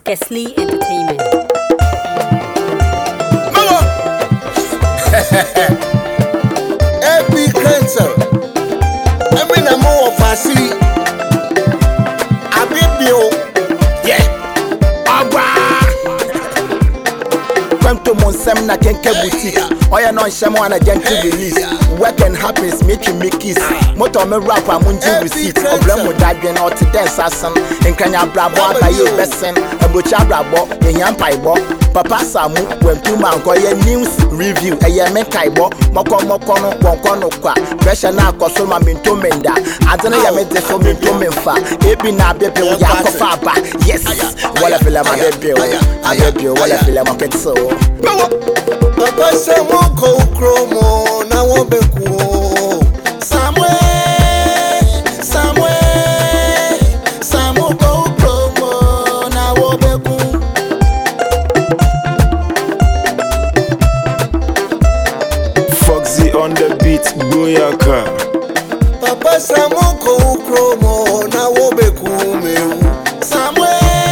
Skesley Entertainment. Every cancer. I mean, I'm more of a see. I be you. Yeah. Come to Monsem na Kenke boutique. Oya non shamo na gentle release. Work and happiness make you make kiss. Moto me rap amunji receipt. Oblamo dadwe na oti dance asan. Enkanya brabo abaye besen. Ebocha brabo enyam paibo. Papa Samu when two man go ye news review. Eye me kaibo. Moko no wonko no kwa. Pressure na akoso ma minto menda. Adana ya me deso minto menfa. Ebi na bebe wo ya kofa ba. Yes. Wala feel my bebe. I bebe wala feel my ketso. Papa Samu go kromo na wo beku. Samu go kromo na wo beku. Foxy on the beat, Boyaka. Papa Samu go kromo na wo beku me. Samu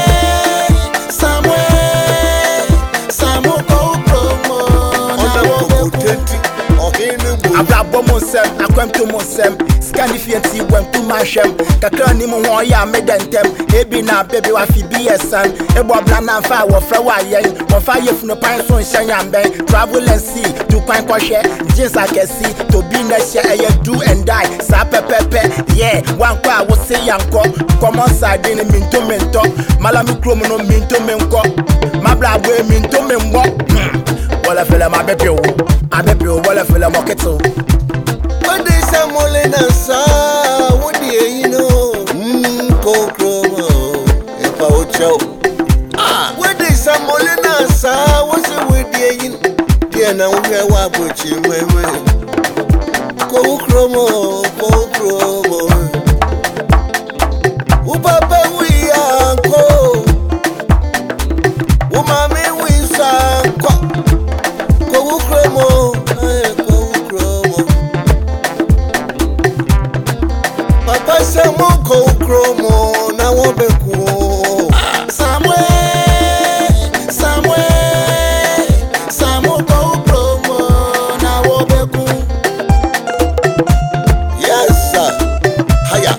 go kromo na wo beku. Abrabo Monsem, akwento Monsem. Scanifianti went to my shem. Kakrani mo ya medentem. Ebi na baby wa fi BSN. Ebo blana fa wo frawa yen. Wo fa yef no pan so nhyanya mben. Travel and see to pan kwahwe. Jeans akesi to be na share eye do and die. Sa pepepe. Yeah, wan kwa wo say yanko. Common side in minto mento. Malami krom no minto menko. Mabrabo minto menwo. Wala fela ma baby wo. Abebi o wala fela mo keto. What is a molena sa? What do you know? Go kromo. If I would show. What is a molena sa? What's it with you? Yeah, now we're watching. Go kromo. Upapa we are go. Umami we sang. Go kromo. Papa Samu go kromo na wo beku. Samu go kromo na wo beku. Yes sir. Haya.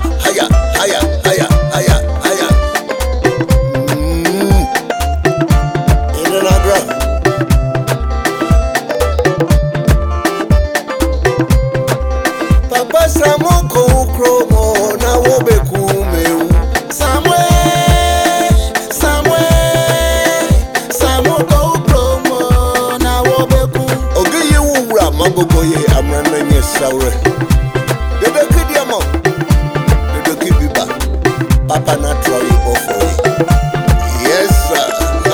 Papa Samu go kromo na wo beku me. Samu go kromo na wo beku. Ogi yu wura magogo ye amrana nye saure. Dede kidi amo. Dede kibiba. Papa na try ofo. Yes sir.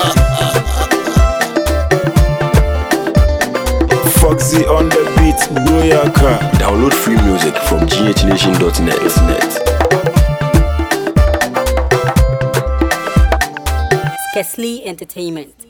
Foxy on the beat, Boyaka. Download free music from ghnation.net. Skesley Entertainment.